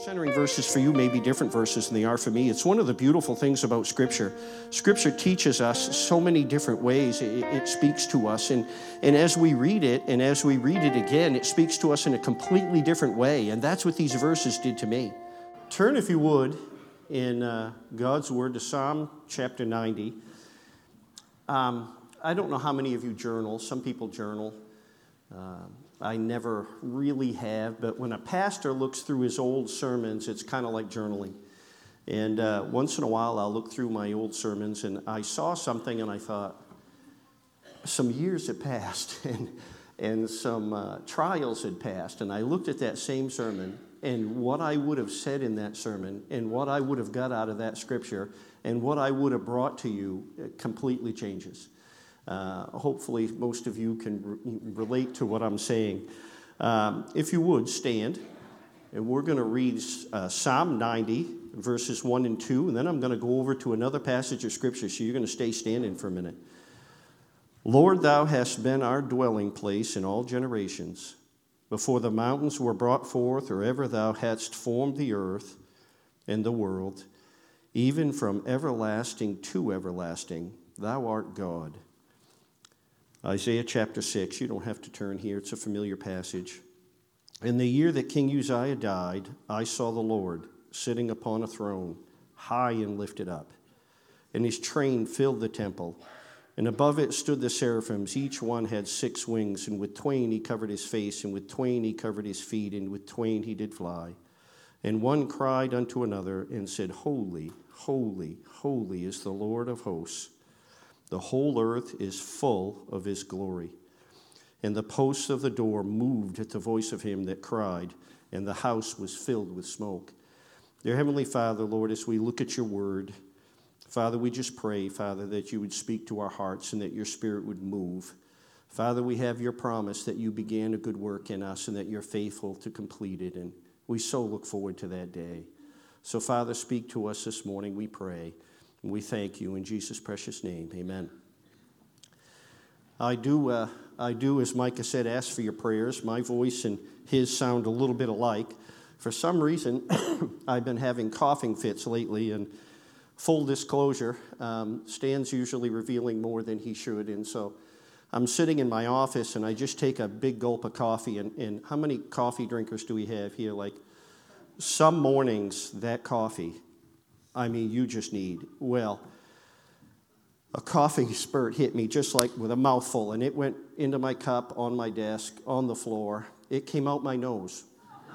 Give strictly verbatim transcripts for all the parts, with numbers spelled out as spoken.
Centering verses for you may be different verses than they are for me. It's one of the beautiful things about Scripture. Scripture teaches us so many different ways. It, it speaks to us. And, and as we read it, and as we read it again, it speaks to us in a completely different way. And that's what these verses did to me. Turn, if you would, in uh, God's Word to Psalm chapter ninety. Um, I don't know how many of you journal. Some people journal. Uh, I never really have, but when a pastor looks through his old sermons, it's kind of like journaling. And uh, once in a while, I'll look through my old sermons, and I saw something, and I thought, some years had passed, and, and some uh, trials had passed, and I looked at that same sermon, and what I would have said in that sermon, and what I would have got out of that scripture, and what I would have brought to you, it completely changes. Uh, hopefully, most of you can re- relate to what I'm saying. Um, if you would, stand, and we're going to read uh, Psalm ninety, verses one and two, and then I'm going to go over to another passage of Scripture, so you're going to stay standing for a minute. Lord, thou hast been our dwelling place in all generations. Before the mountains were brought forth, or ever thou hadst formed the earth and the world, even from everlasting to everlasting, thou art God. Isaiah chapter six, you don't have to turn here, it's a familiar passage. In the year that King Uzziah died, I saw the Lord sitting upon a throne, high and lifted up, and his train filled the temple. And above it stood the seraphims, each one had six wings, and with twain he covered his face, and with twain he covered his feet, and with twain he did fly. And one cried unto another, and said, Holy, holy, holy is the Lord of hosts. The whole earth is full of his glory. And the posts of the door moved at the voice of him that cried, and the house was filled with smoke. Dear Heavenly Father, Lord, as we look at your word, Father, we just pray, Father, that you would speak to our hearts and that your Spirit would move. Father, we have your promise that you began a good work in us and that you're faithful to complete it, and we so look forward to that day. So, Father, speak to us this morning, we pray. And we thank you in Jesus' precious name. Amen. I do, uh, I do, as Micah said, ask for your prayers. My voice and his sound a little bit alike. For some reason, I've been having coughing fits lately, and full disclosure, um, Stan's usually revealing more than he should, and so I'm sitting in my office, and I just take a big gulp of coffee, and, and how many coffee drinkers do we have here? Like, some mornings, that coffee, I mean, you just need. Well, a coughing spurt hit me just like with a mouthful, and it went into my cup, on my desk, on the floor. It came out my nose.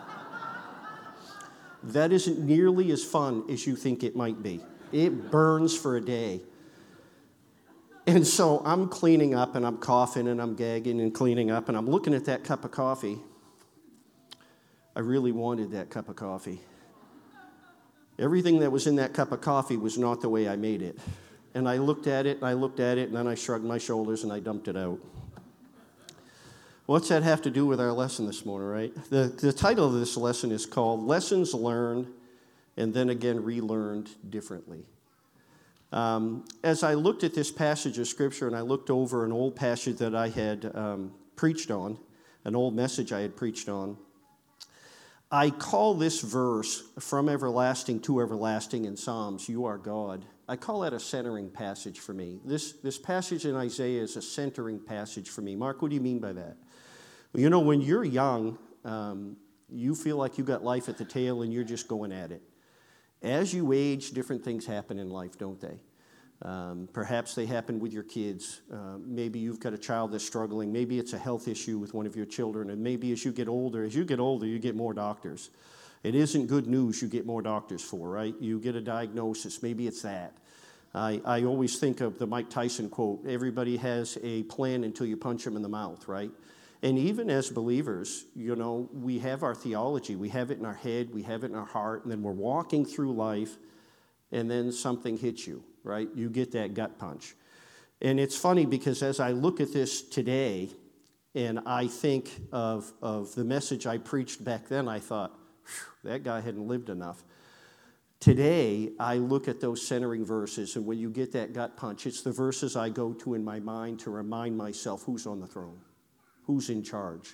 That isn't nearly as fun as you think it might be. It burns for a day. And so I'm cleaning up, and I'm coughing, and I'm gagging and cleaning up, and I'm looking at that cup of coffee. I really wanted that cup of coffee. Everything that was in that cup of coffee was not the way I made it. And I looked at it, and I looked at it, and then I shrugged my shoulders, and I dumped it out. What's that have to do with our lesson this morning, right? The, the title of this lesson is called Lessons Learned and Then Again Relearned Differently. Um, as I looked at this passage of Scripture, and I looked over an old passage that I had um, preached on, an old message I had preached on, I call this verse, from everlasting to everlasting in Psalms, you are God. I call that a centering passage for me. This, this passage in Isaiah is a centering passage for me. Mark, what do you mean by that? Well, you know, when you're young, um, you feel like you got life at the tail and you're just going at it. As you age, different things happen in life, don't they? Um, perhaps they happen with your kids. Uh, maybe you've got a child that's struggling. Maybe it's a health issue with one of your children. And maybe as you get older, as you get older, you get more doctors. It isn't good news you get more doctors for, right? You get a diagnosis. Maybe it's that. I, I always think of the Mike Tyson quote, everybody has a plan until you punch them in the mouth, right? And even as believers, you know, we have our theology. We have it in our head. We have it in our heart. And then we're walking through life, and then something hits you. Right? You get that gut punch. And it's funny because as I look at this today and I think of, of the message I preached back then, I thought, that guy hadn't lived enough. Today, I look at those centering verses, and when you get that gut punch, it's the verses I go to in my mind to remind myself who's on the throne, who's in charge.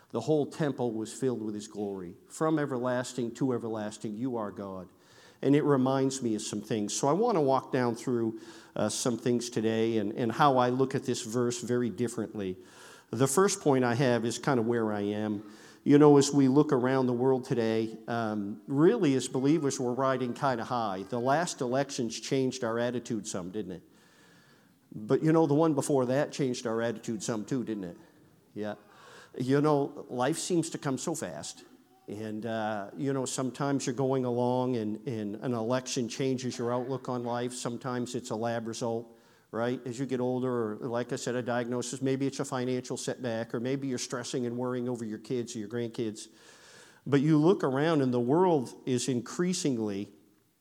The whole temple was filled with his glory. From everlasting to everlasting, you are God. And it reminds me of some things. So I want to walk down through uh, some things today and, and how I look at this verse very differently. The first point I have is kind of where I am. You know, as we look around the world today, um, really as believers, we're riding kind of high. The last elections changed our attitude some, didn't it? But, you know, the one before that changed our attitude some too, didn't it? Yeah. You know, life seems to come so fast. And, uh, you know, sometimes you're going along and, and an election changes your outlook on life. Sometimes it's a lab result, right? As you get older, or like I said, a diagnosis, maybe it's a financial setback, or maybe you're stressing and worrying over your kids or your grandkids. But you look around and the world is increasingly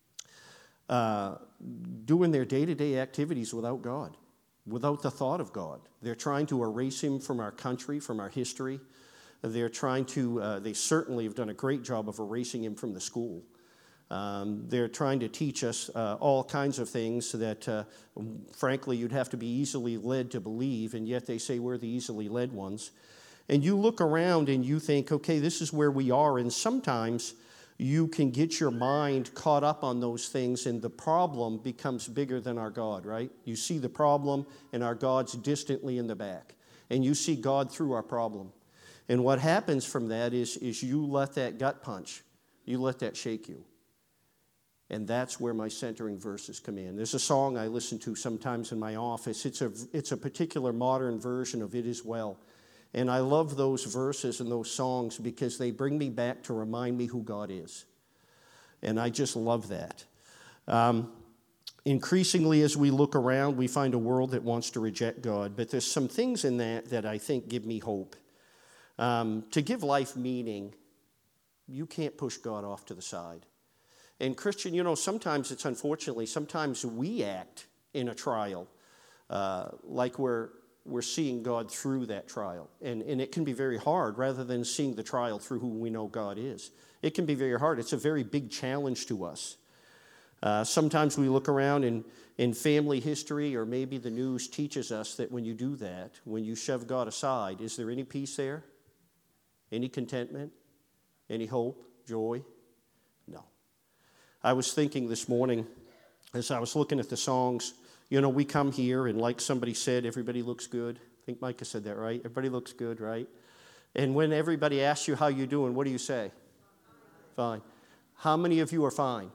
uh, doing their day-to-day activities without God, without the thought of God. They're trying to erase him from our country, from our history. They're trying to, uh, they certainly have done a great job of erasing him from the school. Um, they're trying to teach us uh, all kinds of things that, uh, frankly, you'd have to be easily led to believe, and yet they say we're the easily led ones. And you look around and you think, okay, this is where we are, and sometimes you can get your mind caught up on those things, and the problem becomes bigger than our God, right? You see the problem, and our God's distantly in the back, and you see God through our problem. And what happens from that is, is you let that gut punch, you let that shake you. And that's where my centering verses come in. There's a song I listen to sometimes in my office. It's a, it's a particular modern version of It Is Well. And I love those verses and those songs because they bring me back to remind me who God is. And I just love that. Um, increasingly, as we look around, we find a world that wants to reject God. But there's some things in that that I think give me hope. Um, to give life meaning, you can't push God off to the side. And Christian, you know, sometimes it's unfortunately, sometimes we act in a trial uh, like we're we're seeing God through that trial. And, and it can be very hard rather than seeing the trial through who we know God is. It can be very hard. It's a very big challenge to us. Uh, sometimes we look around in, in family history, or maybe the news teaches us that when you do that, when you shove God aside, is there any peace there? Any contentment? Any hope? Joy? No. I was thinking this morning, as I was looking at the songs, you know, we come here, and like somebody said, everybody looks good. I think Micah said that, right? Everybody looks good, right? And when everybody asks you how you're doing, what do you say? Fine. How many of you are fine?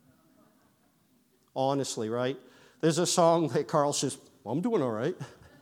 Honestly, right? There's a song that Carl says, well, I'm doing all right.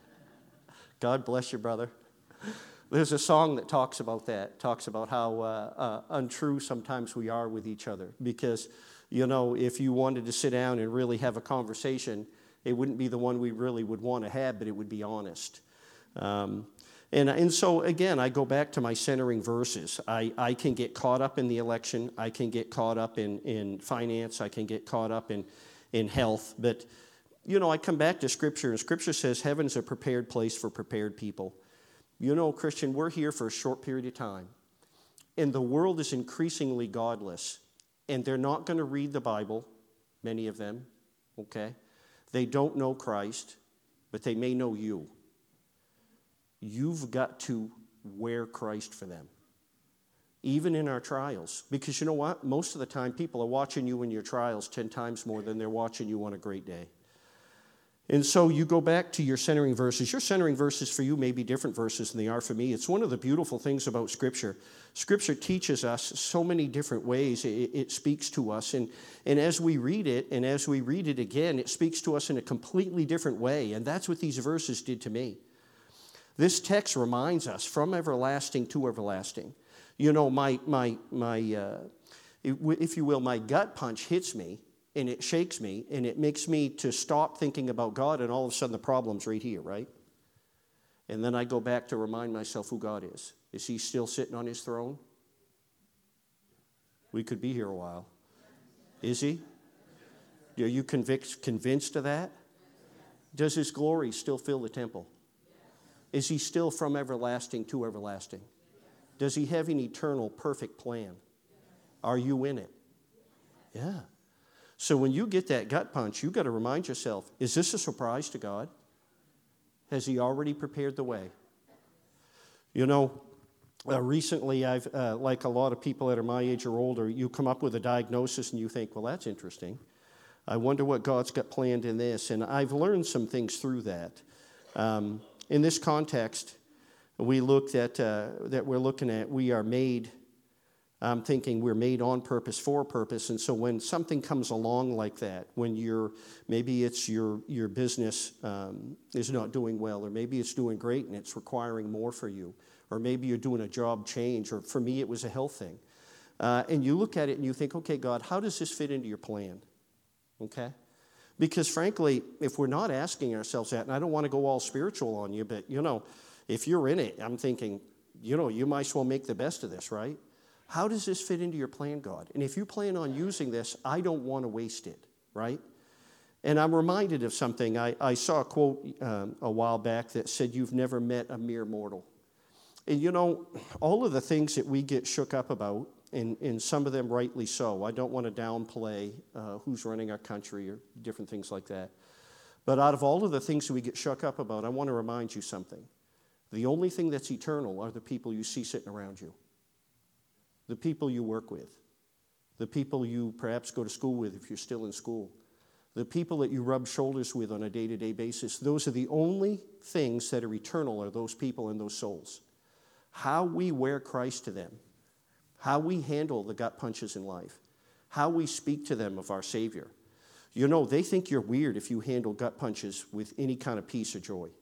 God bless you, brother. There's a song that talks about that, talks about how uh, uh, untrue sometimes we are with each other. Because, you know, if you wanted to sit down and really have a conversation, it wouldn't be the one we really would want to have, but it would be honest. Um, and, and so, again, I go back to my centering verses. I, I can get caught up in the election. I can get caught up in, in finance. I can get caught up in, in health. But, you know, I come back to Scripture, and Scripture says heaven's a prepared place for prepared people. You know, Christian, we're here for a short period of time, and the world is increasingly godless, and they're not going to read the Bible, many of them, okay? They don't know Christ, but they may know you. You've got to wear Christ for them, even in our trials, because you know what? Most of the time, people are watching you in your trials ten times more than they're watching you on a great day. And so you go back to your centering verses. Your centering verses for you may be different verses than they are for me. It's one of the beautiful things about Scripture. Scripture teaches us so many different ways. It, it speaks to us. And, and as we read it, and as we read it again, it speaks to us in a completely different way. And that's what these verses did to me. This text reminds us from everlasting to everlasting. You know, my, my, my uh, if you will, my gut punch hits me. And it shakes me, and it makes me to stop thinking about God, and all of a sudden the problem's right here, right? And then I go back to remind myself who God is. Is he still sitting on his throne? We could be here a while. Is he? Are you convic- convinced of that? Does his glory still fill the temple? Is he still from everlasting to everlasting? Does he have an eternal, perfect plan? Are you in it? Yeah. So when you get that gut punch, you've got to remind yourself, is this a surprise to God? Has he already prepared the way? You know, Uh, recently, I've, uh, like a lot of people that are my age or older, you come up with a diagnosis and you think, well, that's interesting. I wonder what God's got planned in this. And I've learned some things through that. Um, in this context, we looked at, uh, that we're looking at, we are made, I'm thinking we're made on purpose, for purpose. And so when something comes along like that, when you're, maybe it's your, your business um, is not doing well, or maybe it's doing great and it's requiring more for you, or maybe you're doing a job change, or for me it was a health thing. Uh, and you look at it and you think, okay, God, how does this fit into your plan? Okay? Because frankly, if we're not asking ourselves that, and I don't want to go all spiritual on you, but you know, if you're in it, I'm thinking, you know, you might as well make the best of this, right? How does this fit into your plan, God? And if you plan on using this, I don't want to waste it, right? And I'm reminded of something. I, I saw a quote um, a while back that said, you've never met a mere mortal. And you know, all of the things that we get shook up about, and, and some of them rightly so. I don't want to downplay uh, who's running our country or different things like that. But out of all of the things that we get shook up about, I want to remind you something. The only thing that's eternal are the people you see sitting around you. The people you work with, the people you perhaps go to school with if you're still in school, the people that you rub shoulders with on a day-to-day basis, those are the only things that are eternal, are those people and those souls. How we wear Christ to them, how we handle the gut punches in life, how we speak to them of our Savior. You know, they think you're weird if you handle gut punches with any kind of peace or joy.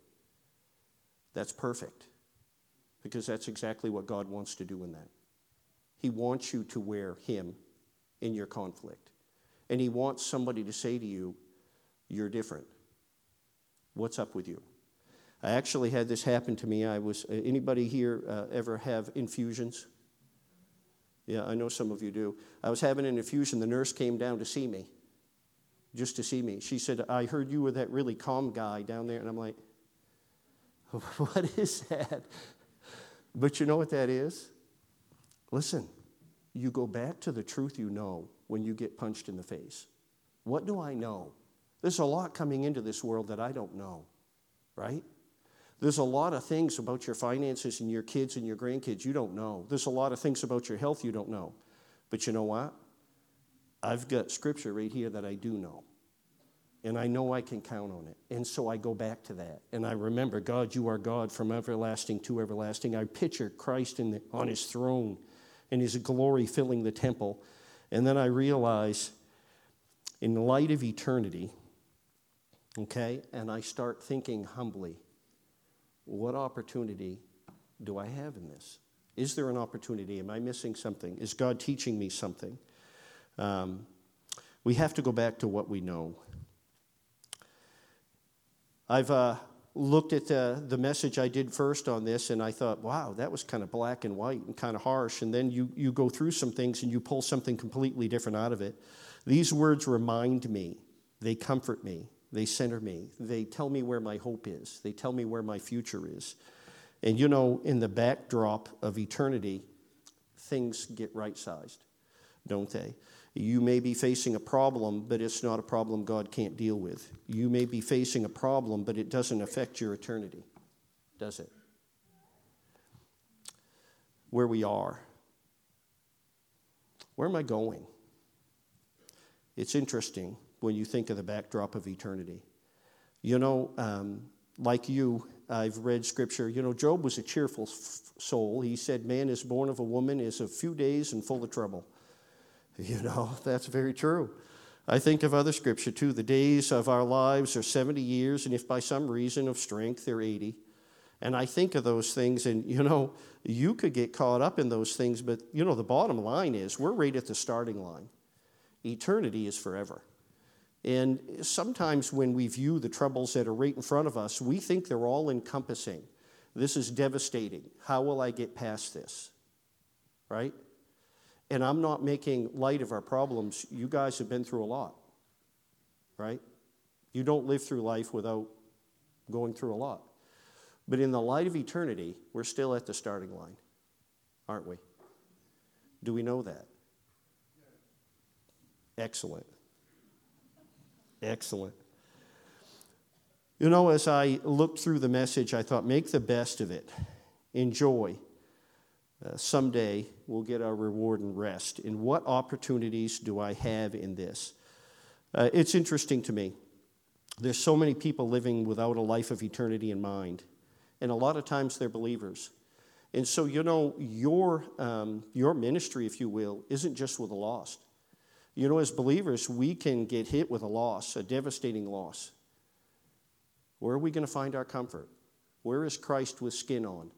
That's perfect, because that's exactly what God wants to do in that. He wants you to wear him in your conflict. And he wants somebody to say to you, you're different. What's up with you? I actually had this happen to me. I was, anybody here uh, ever have infusions? Yeah, I know some of you do. I was having an infusion. The nurse came down to see me, just to see me. She said, I heard you were that really calm guy down there. And I'm like, what is that? But you know what that is? Listen, you go back to the truth you know when you get punched in the face. What do I know? There's a lot coming into this world that I don't know, right? There's a lot of things about your finances and your kids and your grandkids you don't know. There's a lot of things about your health you don't know. But you know what? I've got scripture right here that I do know. And I know I can count on it. And so I go back to that. And I remember, God, you are God from everlasting to everlasting. I picture Christ in the, on his throne and his glory filling the temple. And then I realize, in the light of eternity, okay, and I start thinking humbly, what opportunity do I have in this? Is there an opportunity? Am I missing something? Is God teaching me something? Um, we have to go back to what we know. I've uh, looked at uh, the message I did first on this, and I thought, wow, that was kind of black and white and kind of harsh. And then you, you go through some things and you pull something completely different out of it. These words remind me. They comfort me. They center me. They tell me where my hope is. They tell me where my future is. And you know, in the backdrop of eternity, things get right-sized, don't they? You may be facing a problem, but it's not a problem God can't deal with. You may be facing a problem, but it doesn't affect your eternity, does it? Where we are. Where am I going? It's interesting when you think of the backdrop of eternity. You know, um, like you, I've read scripture. You know, Job was a cheerful f- soul. He said, man is born of a woman is of few days and full of trouble. You know, that's very true. I think of other scripture too. The days of our lives are seventy years, and if by some reason of strength they're eighty. And I think of those things, and you know, you could get caught up in those things, but you know, the bottom line is we're right at the starting line. Eternity is forever. And sometimes when we view the troubles that are right in front of us, we think they're all encompassing. This is devastating. How will I get past this? Right? And I'm not making light of our problems. You guys have been through a lot, right? You don't live through life without going through a lot. But in the light of eternity, we're still at the starting line, aren't we? Do we know that? Excellent. Excellent. You know, as I looked through the message, I thought, make the best of it. Enjoy. Uh, someday we'll get our reward and rest. And what opportunities do I have in this? Uh, it's interesting to me. There's so many people living without a life of eternity in mind. And a lot of times they're believers. And so, you know, your, um, your ministry, if you will, isn't just with the lost. You know, as believers, we can get hit with a loss, a devastating loss. Where are we going to find our comfort? Where is Christ with skin on?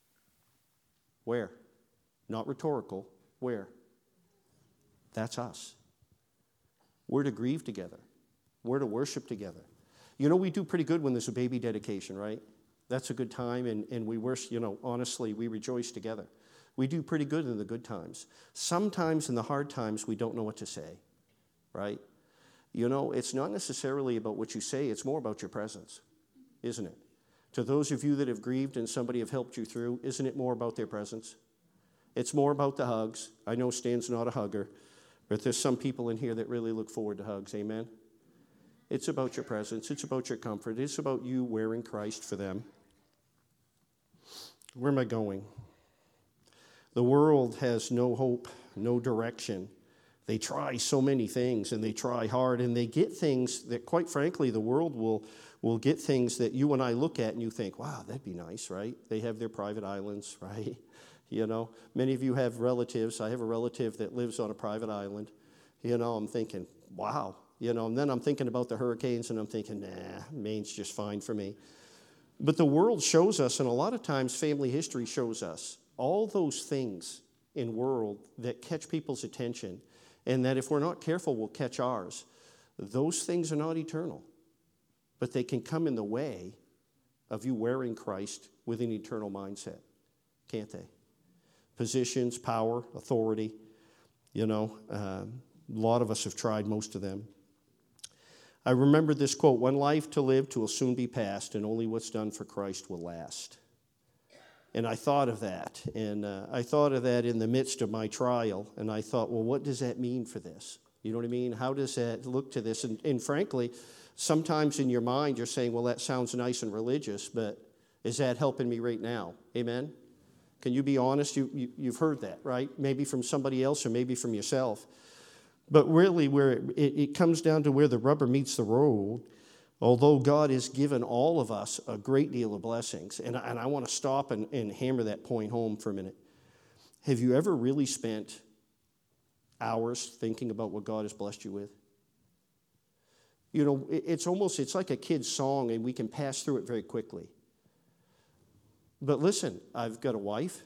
Where? Not rhetorical. Where? That's us. We're to grieve together. We're to worship together. You know, we do pretty good when there's a baby dedication, right? That's a good time, and, and we worship, you know, honestly, we rejoice together. We do pretty good in the good times. Sometimes in the hard times, we don't know what to say, right? You know, it's not necessarily about what you say, it's more about your presence, isn't it? To those of you that have grieved and somebody have helped you through, isn't it more about their presence? It's more about the hugs. I know Stan's not a hugger, but there's some people in here that really look forward to hugs, amen? It's about your presence. It's about your comfort. It's about you wearing Christ for them. Where am I going? The world has no hope, no direction. They try so many things, and they try hard, and they get things that, quite frankly, the world will, will get things that you and I look at, and you think, wow, that'd be nice, right? They have their private islands, right? You know, many of you have relatives. I have a relative that lives on a private island. You know, I'm thinking, wow. You know, and then I'm thinking about the hurricanes, and I'm thinking, nah, Maine's just fine for me. But the world shows us, and a lot of times family history shows us, all those things in world that catch people's attention, and that if we're not careful will catch ours. Those things are not eternal, but they can come in the way of you wearing Christ with an eternal mindset, can't they? Positions, power, authority, you know, um, a lot of us have tried most of them. I remember this quote, one life to live will soon be past, and only what's done for Christ will last. And I thought of that, and uh, I thought of that in the midst of my trial, and I thought, well, what does that mean for this? You know what I mean? How does that look to this? And, and frankly, sometimes in your mind you're saying, well, that sounds nice and religious, but is that helping me right now? Amen? Can you be honest? You, you, you've heard that, right? Maybe from somebody else or maybe from yourself. But really, where it, it comes down to where the rubber meets the road, although God has given all of us a great deal of blessings, and, and I want to stop and, and hammer that point home for a minute. Have you ever really spent hours thinking about what God has blessed you with? You know, it, it's almost, it's like a kid's song, and we can pass through it very quickly. But listen, I've got a wife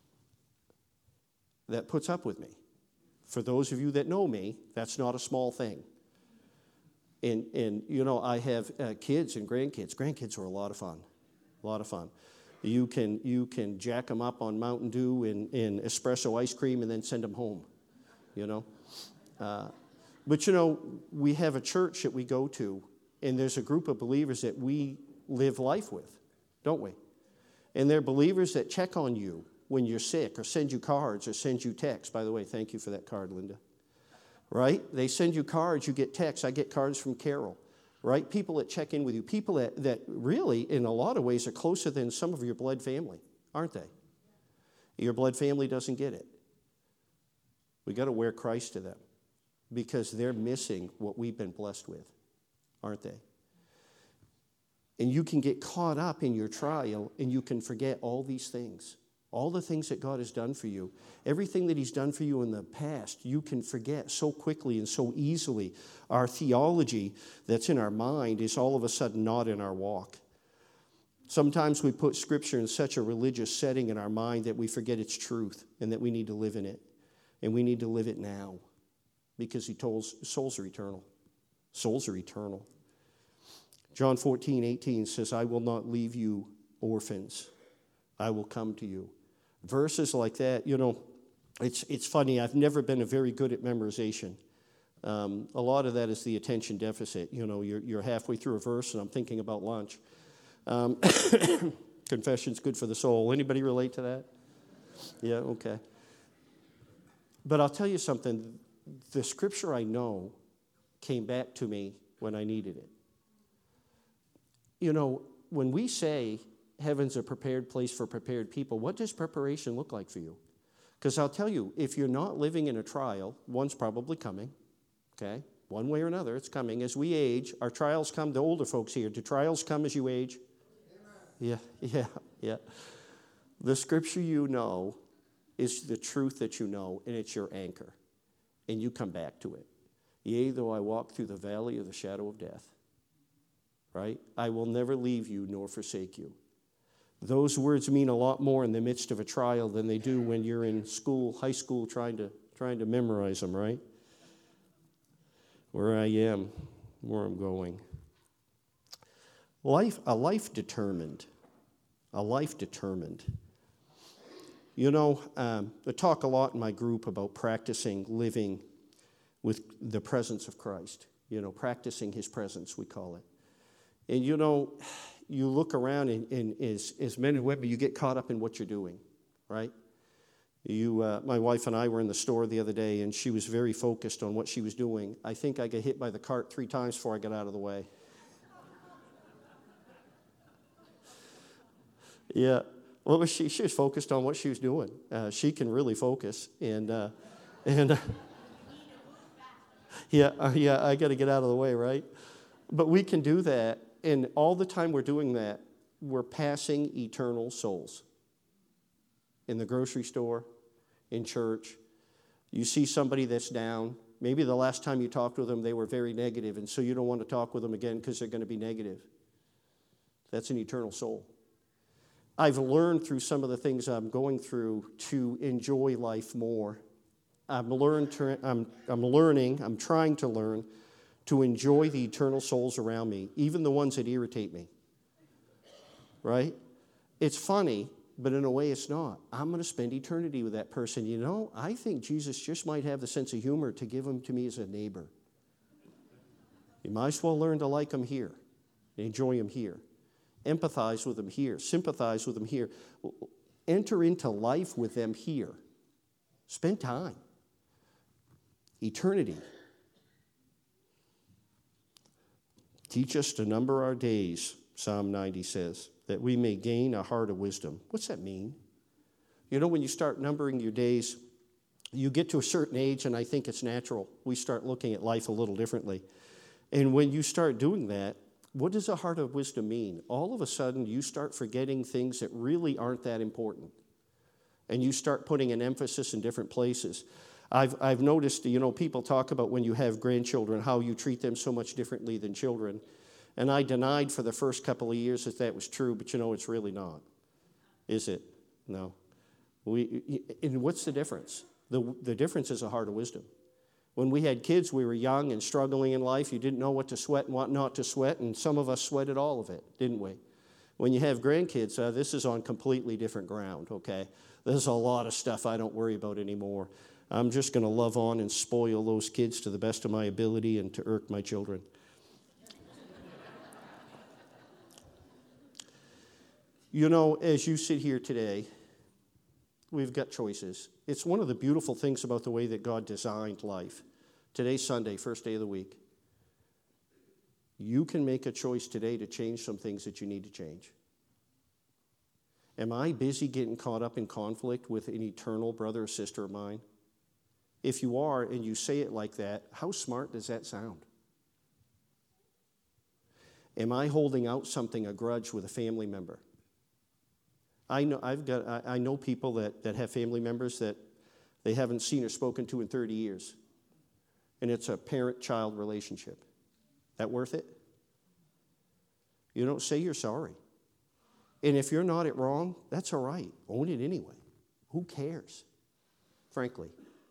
that puts up with me. For those of you that know me, that's not a small thing. And, and you know, I have uh, kids and grandkids. Grandkids are a lot of fun, a lot of fun. You can, you can jack them up on Mountain Dew and, and espresso ice cream and then send them home, you know. Uh, but, you know, we have a church that we go to, and there's a group of believers that we live life with, don't we? And they're believers that check on you when you're sick, or send you cards, or send you texts. By the way, thank you for that card, Linda. Right? They send you cards, you get texts. I get cards from Carol. Right? People that check in with you. People that, that really, in a lot of ways, are closer than some of your blood family, aren't they? Your blood family doesn't get it. We got to wear Christ to them, because they're missing what we've been blessed with, aren't they? And you can get caught up in your trial, and you can forget all these things. All the things that God has done for you, everything that he's done for you in the past, you can forget so quickly and so easily. Our theology that's in our mind is all of a sudden not in our walk. Sometimes we put Scripture in such a religious setting in our mind that we forget its truth and that we need to live in it. And we need to live it now, because he told us souls are eternal. Souls are eternal. John fourteen eighteen says, I will not leave you orphans. I will come to you. Verses like that, you know, it's it's funny. I've never been a very good at memorization. Um, a lot of that is the attention deficit. You know, you're, you're halfway through a verse, and I'm thinking about lunch. Um, confession's good for the soul. Anybody relate to that? Yeah, okay. But I'll tell you something. The Scripture I know came back to me when I needed it. You know, when we say heaven's a prepared place for prepared people. What does preparation look like for you? Because I'll tell you, if you're not living in a trial, one's probably coming, okay? One way or another, it's coming. As we age, our trials come. The older folks here, do trials come as you age? Amen. Yeah, yeah, yeah. The scripture you know is the truth that you know, and it's your anchor. And you come back to it. Yea, though I walk through the valley of the shadow of death, right? I will never leave you nor forsake you. Those words mean a lot more in the midst of a trial than they do when you're in school, high school, trying to trying to memorize them, right? Where I am, where I'm going. Life, a life determined. A life determined. You know, um, I talk a lot in my group about practicing living with the presence of Christ. You know, practicing his presence, we call it. And you know, you look around and, and as, as men and women, you get caught up in what you're doing, right? You, uh, my wife and I were in the store the other day, and she was very focused on what she was doing. I think I got hit by the cart three times before I got out of the way. Yeah. What was she? She was focused on what she was doing. Uh, she can really focus, and uh, and uh, yeah, uh, yeah, I got to get out of the way, right? But we can do that, and all the time we're doing that, we're passing eternal souls. In the grocery store, in church, you see somebody that's down. Maybe the last time you talked with them, they were very negative, and so you don't want to talk with them again because they're going to be negative. That's an eternal soul. I've learned through some of the things I'm going through to enjoy life more. I'm, learned to, I'm, I'm learning, I'm trying to learn to enjoy the eternal souls around me, even the ones that irritate me. Right? It's funny, but in a way it's not. I'm going to spend eternity with that person. You know, I think Jesus just might have the sense of humor to give him to me as a neighbor. You might as well learn to like him here, enjoy him here. Empathize with them here. Sympathize with them here. Enter into life with them here. Spend time. Eternity. Teach us to number our days, Psalm ninety says, that we may gain a heart of wisdom. What's that mean? You know, when you start numbering your days, you get to a certain age, and I think it's natural. We start looking at life a little differently. And when you start doing that, what does a heart of wisdom mean? All of a sudden, you start forgetting things that really aren't that important. And you start putting an emphasis in different places. I've, I've noticed, you know, people talk about when you have grandchildren, how you treat them so much differently than children. And I denied for the first couple of years that that was true, but you know, it's really not. Is it? No. We, and what's the difference? The, the difference is a heart of wisdom. When we had kids, we were young and struggling in life. You didn't know what to sweat and what not to sweat, and some of us sweated all of it, didn't we? When you have grandkids, uh, this is on completely different ground, okay? There's a lot of stuff I don't worry about anymore. I'm just going to love on and spoil those kids to the best of my ability and to irk my children. You know, as you sit here today, we've got choices. It's one of the beautiful things about the way that God designed life. Today's Sunday, first day of the week. You can make a choice today to change some things that you need to change. Am I busy getting caught up in conflict with an eternal brother or sister of mine? If you are and you say it like that, how smart does that sound? Am I holding out something, a grudge with a family member? I know I've got I, I know people that, that have family members that they haven't seen or spoken to in thirty years. And it's a parent-child relationship. That worth it? You don't say you're sorry. And if you're not it wrong, that's all right. Own it anyway. Who cares? Frankly.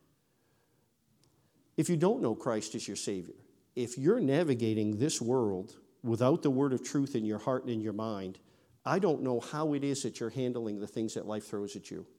If you don't know Christ as your Savior, if you're navigating this world without the word of truth in your heart and in your mind, I don't know how it is that you're handling the things that life throws at you.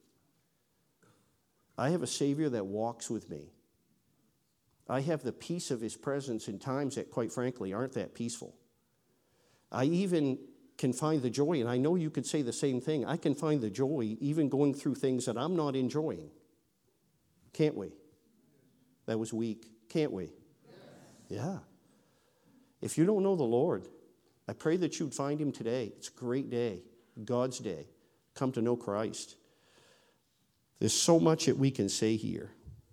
I have a Savior that walks with me. I have the peace of his presence in times that, quite frankly, aren't that peaceful. I even can find the joy, and I know you could say the same thing. I can find the joy even going through things that I'm not enjoying. Can't we? That was weak. Can't we? Yes. Yeah. If you don't know the Lord, I pray that you'd find him today. It's a great day. God's day, come to know Christ. There's so much that we can say here.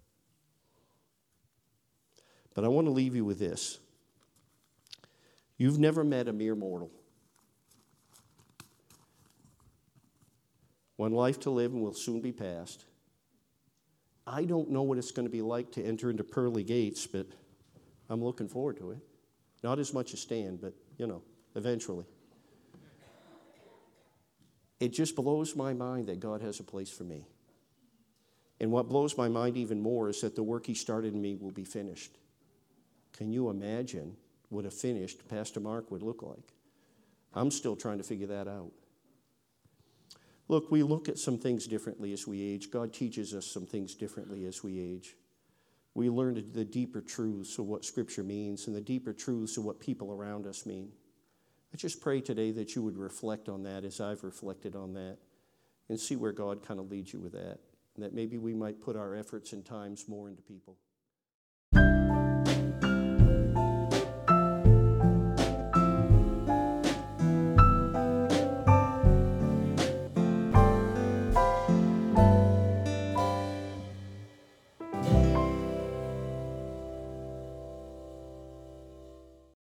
But I want to leave you with this. You've never met a mere mortal. One life to live and will soon be past. I don't know what it's going to be like to enter into pearly gates, but I'm looking forward to it. Not as much as Stan, but, you know, eventually. It just blows my mind that God has a place for me. And what blows my mind even more is that the work he started in me will be finished. Can you imagine what a finished Pastor Mark would look like? I'm still trying to figure that out. Look, we look at some things differently as we age. God teaches us some things differently as we age. We learn the deeper truths of what Scripture means and the deeper truths of what people around us mean. I just pray today that you would reflect on that as I've reflected on that and see where God kind of leads you with that. And that maybe we might put our efforts and times more into people.